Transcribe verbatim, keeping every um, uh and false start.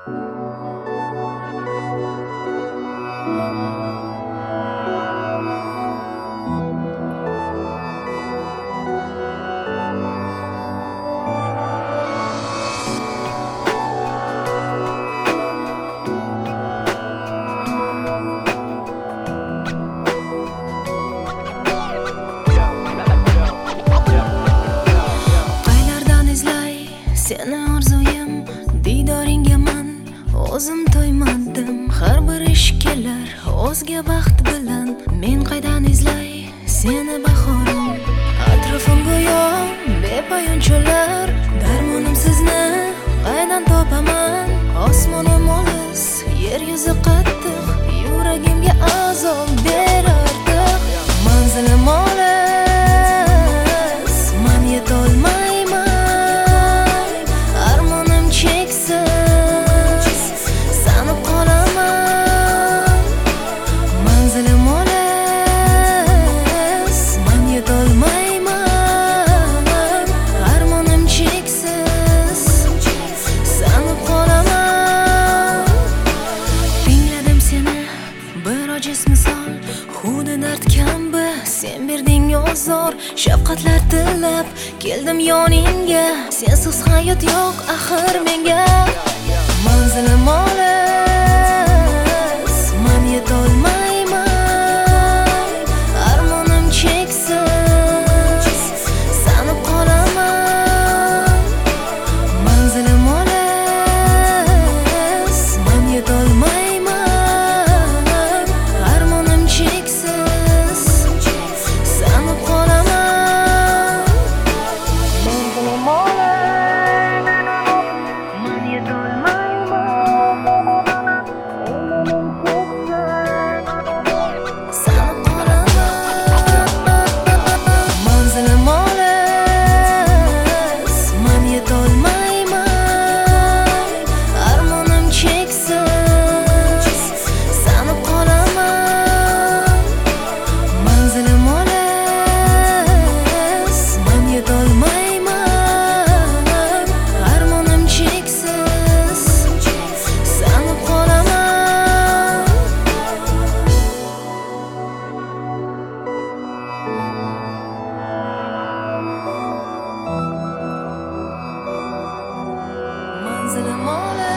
Seni orzuyim, diydoringga man o'zim to'ymadim. Har bir ish kelar o'zga baxt bilan. Men qaydan izlay seni bahorim? Atrofim go'yo bepoyon cho'llar. Darmonim sizni qaydan topaman? Osmonim olis, yer yuzi qattiq, yuragimga azob berardiq. Manzilim olis, man yetolmayman. Armonim cheksiz, sanib qolaman. Manzilim olis, man yetolmayman. Armonim cheksiz, sanib qolaman. Tingladim seni bir ojiz misol, xuddi dard kabi sen berding ozor. Shafqatlar tilab keldim yoningga, sensiz hayot yo'q axir menga. Manzilim olis, man yetolmayman. Armonim cheksiz, sanib qolaman. Manzilim olis, man yetolmayman. Armonim cheksiz, sanib qolaman. Manzilim olis, man yetolmayman. Sanib qolaman. Manzilim olis, man yetolmayman. Armonim cheksiz, sanib qolaman. Manzilim olis, man yetolmayman. Armonim cheksiz, sanib qolaman. Manzilim olis.